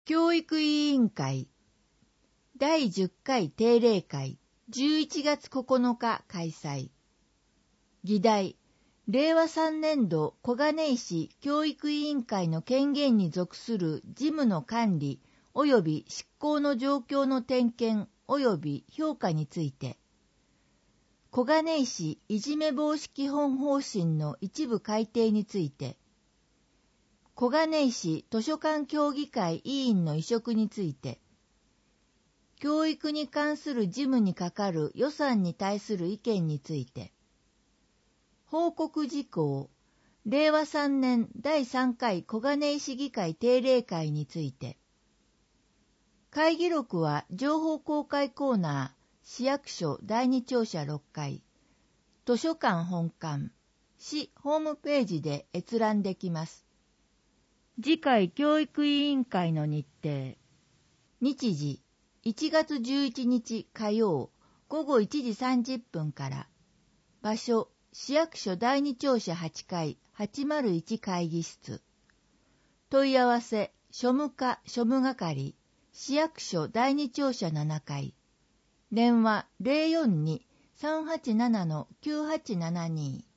教育委員会第10回定例会11月9日開催。議題、令和3年度小金井市教育委員会の権限に属する事務の管理及び執行の状況の点検及び評価について、小金井市いじめ防止基本方針の一部改定について、小金井市図書館協議会委員の委嘱について、教育に関する事務にかかる予算に対する意見について、報告事項、令和3年第3回小金井市議会定例会について、会議録は情報公開コーナー、市役所第2庁舎6階、図書館本館、市ホームページで閲覧できます。次回教育委員会の日程。日時、1月11日火曜午後1時30分から。場所、市役所第2庁舎8階801会議室。問い合わせ、庶務課庶務係、市役所第2庁舎7階。電話 042-387-9872